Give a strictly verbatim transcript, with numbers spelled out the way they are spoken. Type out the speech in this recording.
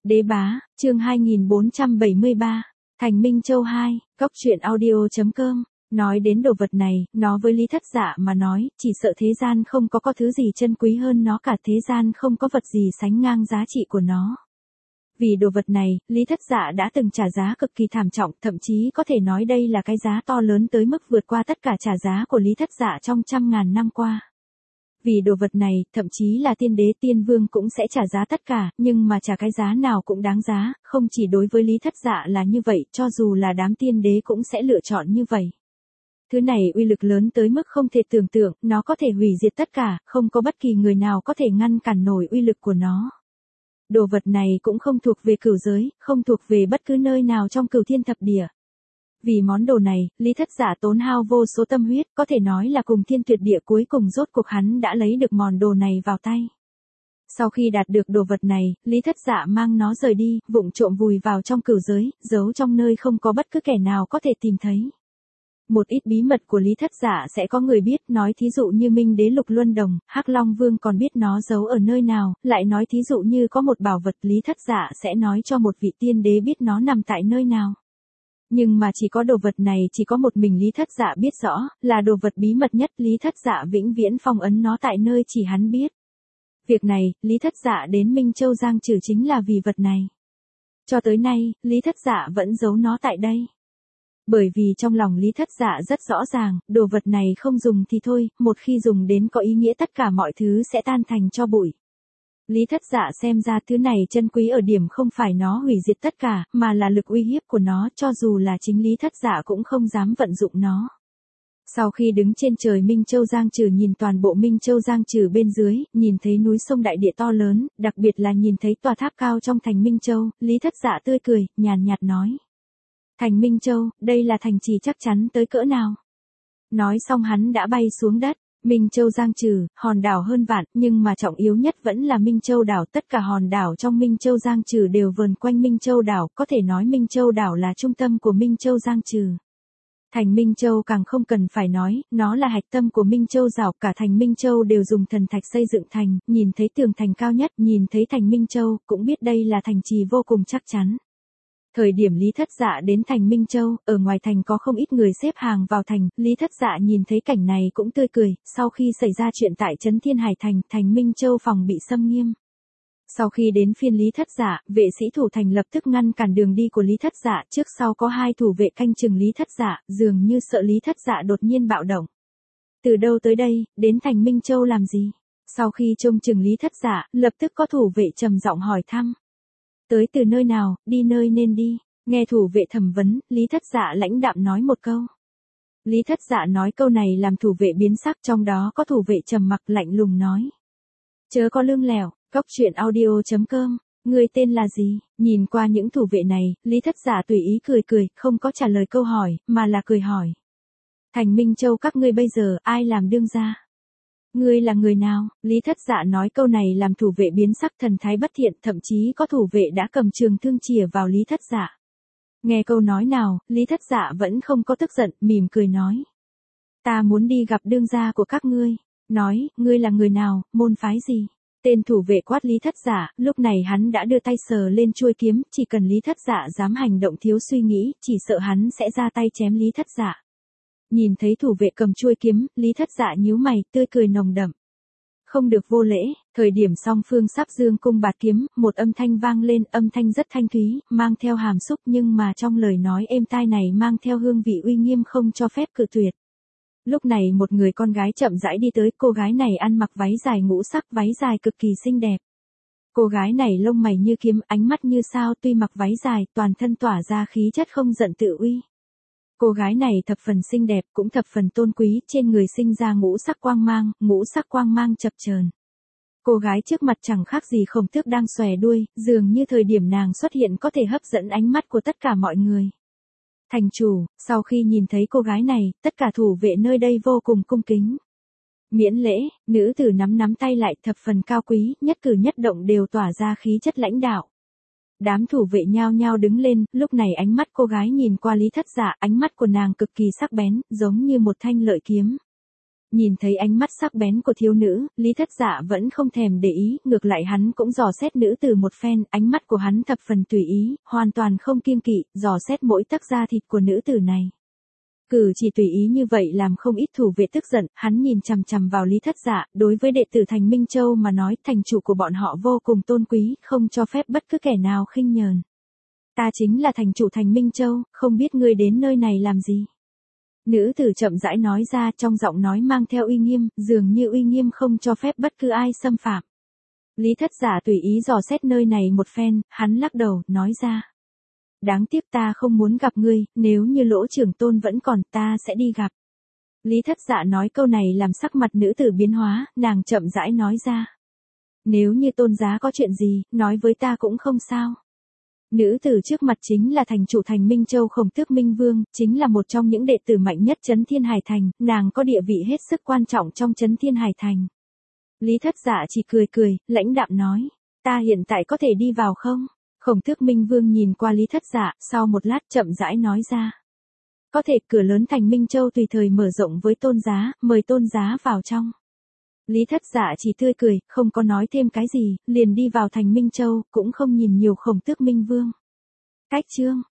Đế bá, chương hai nghìn bốn trăm bảy mươi ba, Thành Minh Châu hai, Cóc truyện audio chấm com. Nói đến đồ vật này, nó với Lý Thất Dạ mà nói, chỉ sợ thế gian không có có thứ gì chân quý hơn nó cả, thế gian không có vật gì sánh ngang giá trị của nó. Vì đồ vật này, Lý Thất Dạ đã từng trả giá cực kỳ thảm trọng, thậm chí có thể nói đây là cái giá to lớn tới mức vượt qua tất cả trả giá của Lý Thất Dạ trong trăm ngàn năm qua. Vì đồ vật này, thậm chí là tiên đế tiên vương cũng sẽ trả giá tất cả, nhưng mà trả cái giá nào cũng đáng giá, không chỉ đối với Lý Thất Dạ là như vậy, cho dù là đám tiên đế cũng sẽ lựa chọn như vậy. Thứ này uy lực lớn tới mức không thể tưởng tượng, nó có thể hủy diệt tất cả, không có bất kỳ người nào có thể ngăn cản nổi uy lực của nó. Đồ vật này cũng không thuộc về cửu giới, không thuộc về bất cứ nơi nào trong cửu thiên thập địa. Vì món đồ này, Lý Thất Dạ tốn hao vô số tâm huyết, có thể nói là cùng thiên tuyệt địa cuối cùng rốt cuộc hắn đã lấy được món đồ này vào tay. Sau khi đạt được đồ vật này, Lý Thất Dạ mang nó rời đi, vụng trộm vùi vào trong cửu giới, giấu trong nơi không có bất cứ kẻ nào có thể tìm thấy. Một ít bí mật của Lý Thất Dạ sẽ có người biết, nói thí dụ như Minh Đế Lục Luân Đồng, Hắc Long Vương còn biết nó giấu ở nơi nào, lại nói thí dụ như có một bảo vật, Lý Thất Dạ sẽ nói cho một vị tiên đế biết nó nằm tại nơi nào. Nhưng mà chỉ có đồ vật này chỉ có một mình Lý Thất Dạ biết rõ, là đồ vật bí mật nhất, Lý Thất Dạ vĩnh viễn phong ấn nó tại nơi chỉ hắn biết. Việc này, Lý Thất Dạ đến Minh Châu Giang Trừ chính là vì vật này. Cho tới nay, Lý Thất Dạ vẫn giấu nó tại đây. Bởi vì trong lòng Lý Thất Dạ rất rõ ràng, đồ vật này không dùng thì thôi, một khi dùng đến có ý nghĩa tất cả mọi thứ sẽ tan thành tro bụi. Lý Thất Dạ xem ra thứ này chân quý ở điểm không phải nó hủy diệt tất cả, mà là lực uy hiếp của nó, cho dù là chính Lý Thất Dạ cũng không dám vận dụng nó. Sau khi đứng trên trời Minh Châu Giang Trừ nhìn toàn bộ Minh Châu Giang Trừ bên dưới, nhìn thấy núi sông đại địa to lớn, đặc biệt là nhìn thấy tòa tháp cao trong thành Minh Châu, Lý Thất Dạ tươi cười, nhàn nhạt nói. Thành Minh Châu, đây là thành trì chắc chắn tới cỡ nào? Nói xong hắn đã bay xuống đất. Minh Châu Giang Trừ, hòn đảo hơn vạn, nhưng mà trọng yếu nhất vẫn là Minh Châu đảo. Tất cả hòn đảo trong Minh Châu Giang Trừ đều vờn quanh Minh Châu đảo, có thể nói Minh Châu đảo là trung tâm của Minh Châu Giang Trừ. Thành Minh Châu càng không cần phải nói, nó là hạch tâm của Minh Châu đảo, cả thành Minh Châu đều dùng thần thạch xây dựng thành, nhìn thấy tường thành cao nhất, nhìn thấy thành Minh Châu, cũng biết đây là thành trì vô cùng chắc chắn. Thời điểm Lý Thất Dạ đến thành Minh Châu, ở ngoài thành có không ít người xếp hàng vào thành, Lý Thất Dạ nhìn thấy cảnh này cũng tươi cười, sau khi xảy ra chuyện tại Trấn Thiên Hải Thành, thành Minh Châu phòng bị xâm nghiêm. Sau khi đến phiên Lý Thất Dạ, vệ sĩ thủ thành lập tức ngăn cản đường đi của Lý Thất Dạ, trước sau có hai thủ vệ canh chừng Lý Thất Dạ, dường như sợ Lý Thất Dạ đột nhiên bạo động. Từ đâu tới đây, đến thành Minh Châu làm gì? Sau khi trông chừng Lý Thất Dạ, lập tức có thủ vệ trầm giọng hỏi thăm. Tới từ nơi nào, đi nơi nên đi. Nghe thủ vệ thẩm vấn, Lý Thất Dạ lãnh đạm nói một câu. Lý Thất Dạ nói câu này làm thủ vệ biến sắc, trong đó có thủ vệ trầm mặc lạnh lùng nói. Chớ có lương lẻo, Cóc truyện audio chấm com, người tên là gì? Nhìn qua những thủ vệ này, Lý Thất Dạ tùy ý cười cười, không có trả lời câu hỏi, mà là cười hỏi. Thành Minh Châu các ngươi bây giờ, ai làm đương gia? Ngươi là người nào? Lý Thất Dạ nói câu này làm thủ vệ biến sắc, thần thái bất thiện, thậm chí có thủ vệ đã cầm trường thương chìa vào Lý Thất Dạ. Nghe câu nói nào, Lý Thất Dạ vẫn không có tức giận, mỉm cười nói. Ta muốn đi gặp đương gia của các ngươi. Nói, ngươi là người nào, môn phái gì? Tên thủ vệ quát Lý Thất Dạ, lúc này hắn đã đưa tay sờ lên chuôi kiếm, chỉ cần Lý Thất Dạ dám hành động thiếu suy nghĩ, chỉ sợ hắn sẽ ra tay chém Lý Thất Dạ. Nhìn thấy thủ vệ cầm chuôi kiếm, Lý Thất Dạ nhíu mày, tươi cười nồng đậm. Không được vô lễ, thời điểm song phương sắp dương cung bạt kiếm, một âm thanh vang lên, âm thanh rất thanh thúy, mang theo hàm xúc nhưng mà trong lời nói êm tai này mang theo hương vị uy nghiêm không cho phép cự tuyệt. Lúc này một người con gái chậm rãi đi tới, cô gái này ăn mặc váy dài ngũ sắc, váy dài cực kỳ xinh đẹp. Cô gái này lông mày như kiếm, ánh mắt như sao, tuy mặc váy dài, toàn thân tỏa ra khí chất không giận tự uy. Cô gái này thập phần xinh đẹp, cũng thập phần tôn quý, trên người sinh ra ngũ sắc quang mang, ngũ sắc quang mang chập chờn. Cô gái trước mặt chẳng khác gì Khổng Tước đang xòe đuôi, dường như thời điểm nàng xuất hiện có thể hấp dẫn ánh mắt của tất cả mọi người. Thành chủ, sau khi nhìn thấy cô gái này, tất cả thủ vệ nơi đây vô cùng cung kính. Miễn lễ, nữ tử nắm nắm tay lại, thập phần cao quý, nhất cử nhất động đều tỏa ra khí chất lãnh đạo. Đám thủ vệ nhao nhao đứng lên, lúc này ánh mắt cô gái nhìn qua Lý Thất Dạ, ánh mắt của nàng cực kỳ sắc bén, giống như một thanh lợi kiếm. Nhìn thấy ánh mắt sắc bén của thiếu nữ, Lý Thất Dạ vẫn không thèm để ý, ngược lại hắn cũng dò xét nữ tử một phen, ánh mắt của hắn thập phần tùy ý, hoàn toàn không kiêng kỵ, dò xét mỗi tấc da thịt của nữ tử này. Cử chỉ tùy ý như vậy làm không ít thủ vệ tức giận, hắn nhìn chằm chằm vào Lý Thất Dạ, đối với đệ tử Thành Minh Châu mà nói, thành chủ của bọn họ vô cùng tôn quý, không cho phép bất cứ kẻ nào khinh nhờn. Ta chính là thành chủ Thành Minh Châu, không biết ngươi đến nơi này làm gì. Nữ tử chậm rãi nói ra, trong giọng nói mang theo uy nghiêm, dường như uy nghiêm không cho phép bất cứ ai xâm phạm. Lý Thất Dạ tùy ý dò xét nơi này một phen, hắn lắc đầu, nói ra. Đáng tiếc ta không muốn gặp ngươi, nếu như Lỗ trưởng tôn vẫn còn ta sẽ đi gặp. Lý Thất Dạ nói câu này làm sắc mặt nữ tử biến hóa, nàng chậm rãi nói ra. Nếu như tôn giá có chuyện gì, nói với ta cũng không sao. Nữ tử trước mặt chính là thành chủ Thành Minh Châu Khổng Tước Minh Vương, chính là một trong những đệ tử mạnh nhất Trấn Thiên Hải Thành, nàng có địa vị hết sức quan trọng trong Trấn Thiên Hải Thành. Lý Thất Dạ chỉ cười cười, lãnh đạm nói, ta hiện tại có thể đi vào không? Khổng Tước Minh Vương nhìn qua Lý Thất Dạ, sau một lát chậm rãi nói ra. Có thể, cửa lớn Thành Minh Châu tùy thời mở rộng với tôn giá, mời tôn giá vào trong. Lý Thất Dạ chỉ tươi cười, không có nói thêm cái gì, liền đi vào Thành Minh Châu, cũng không nhìn nhiều Khổng Tước Minh Vương. Cách chương